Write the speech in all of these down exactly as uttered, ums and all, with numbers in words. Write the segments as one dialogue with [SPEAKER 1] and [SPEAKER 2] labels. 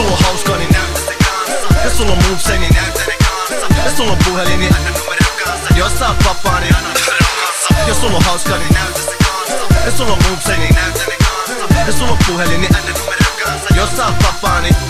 [SPEAKER 1] sulla on hauskaa, niin näytä se kanssa. Jos sulla on movesia, niin näytä ne kanssa. Jos sulla on puhelin, niin anna numero kanssa. Jos sä oot vapaa, niin anna numero kanssa. Jos sulla on hauskaa, niin näytä se kanssa. Jos sulla on movesia, niin näytä ne kanssa. Jos sulla on puhelin, niin anna numero kanssa. Jos sä oot vapaa, niin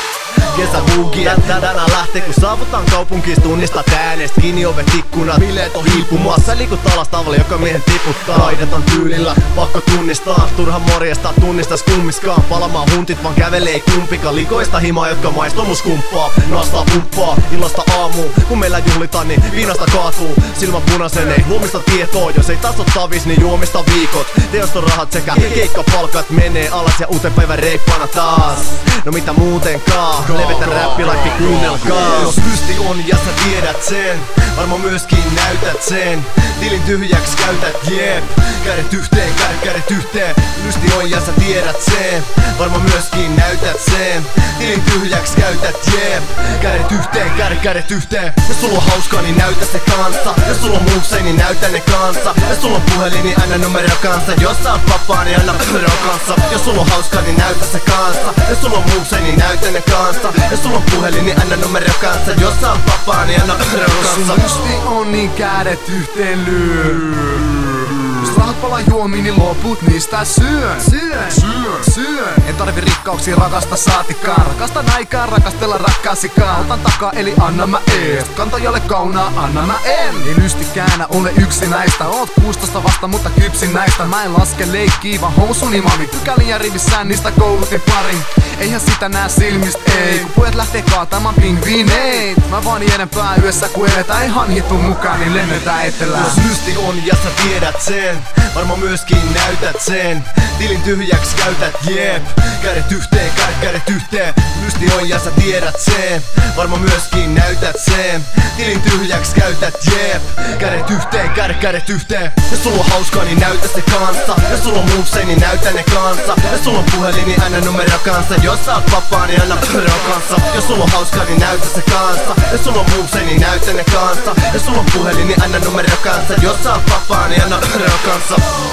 [SPEAKER 1] kesäbuugia tänään lähtee, kun saavutaan kaupunkiin, tunnistat äänestä, kiinni ovet ikkunat, bileet on hiipumassa, liikut alas tavalla, joka miehen tiputtaa. Taidetaan tyylillä, pakko tunnistaa, turha morjesta, tunnistas kummiskaan, palamaan huntit vaan kävelee ei kumpikaan, likoista himaa, jotka maistuu mus kumppaa, nastaa pumppaa, illasta aamuun, kun meillä juhlitaan, niin viinasta kaatuu, silmän punaisen ei huomista tietoa, jos ei taas oo tavis, niin juomista viikot, teostorahat sekä keikkapalkat menee alas ja uuteen päivän reippaana taas, no mitä muutenkaan. Levetä räppilaitti, kuunnelkaa. Jos lysti on ja sä tiedät sen, varmaan myöskin näytät sen. Tilin tyhjäks käytät, jep. Kädet yhteen, kädet, kädet yhteen. Lysti on ja sä tiedät sen, varmaan myöskin näytät sen. Tilin tyhjäks käytät, jep. Kädet yhteen, kädet, kädet yhteen. Jos sulla on hauskaa, niin näytä se kanssa. Jos sulla on movesia, niin näytä ne kanssa. Jos sulla on puhelin, niin anna numero kanssa. Jos sä oot vapaa, niin anna numero kanssa. Jos sulla on hauskaa, niin näytä se kanssa. Jos sulla on movesia, niin näytä ne kanssa. Jos sulla on puhelin, niin anna numero kanssa. Jos sä oot vapaa, niin anna numero kanssa.
[SPEAKER 2] Jos lysti on, niin kädet yhteen lyö. Jos rahat palaa juomiin, niin loput niistä syön. Syön, syön, syön. En tarvi rikkauksia, rakasta saatikaan. Rakasta näikään, rakastella rakkaasikaan. Otan takaa, eli anna mä eest. Kantajalle kaunaa, anna mä en. Ei lysti käännä, ole yksi näistä. Oot kuustosta vasta, mutta kypsin näistä. Mä en laske leikkiä, vaan housuni mami. Pykälin ja rivissään, niistä koulutin pari. Eihän sitä nää silmistä, ei. Kun pojat lähtee kaatamaan pingviineit. Mä vaan enempää yössä, kun eletään ihan hitun mukaan, niin lennetään etelään.
[SPEAKER 1] Jos lysti on ja sä tiedät sen, varmaan myöskin näytät sen. Tilin tyhjäks käytät, jep. Kädet yhteen, kädet, kädet yhteen. Lysti on ja sä tiedät sen, varmaan myöskin näytät sen. Tilin tyhjäks käytät, jep. Kädet yhteen, kädet, kädet yhteen. Jos sulla on hauskaa, niin näytä se kanssa. Jos sulla on movesia, niin näytä ne kanssa. Jos sulla on puhelin, niin anna numero kanssa. Jos sä oot vapaa, niin anna numero kanssa. Jos sulla on hauskaa, niin näytä se kanssa. Jos sulla on movesia, niin näytä ne kanssa. Jos sulla on puhelin, niin anna numero kanssa. Jos sä oot vapaa, niin anna numero kanssa.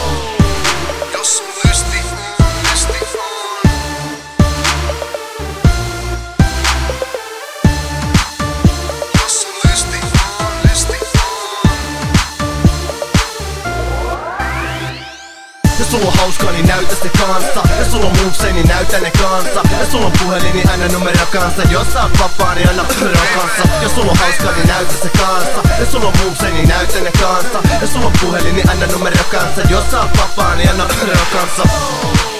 [SPEAKER 2] Jos sun lysti on, lysti on. Jos sun lysti on, lysti on.
[SPEAKER 1] Jos sulla on hauskaa, niin näytä se kanssa. Jos sulla on movesia, niin näytä ne kanssa. Jos sulla on puhelin, niin anna numero kanssa. Jos sä oot vapaa, niin anna numero kanssa. Jos sulla on hauskaa, niin näytä se kanssa. Jos sulla on movesia, niin näytä ne kanssa. Jos sulla on puhelin, niin anna numero kanssa. Jos sä oot vapaa, niin anna numero kanssa.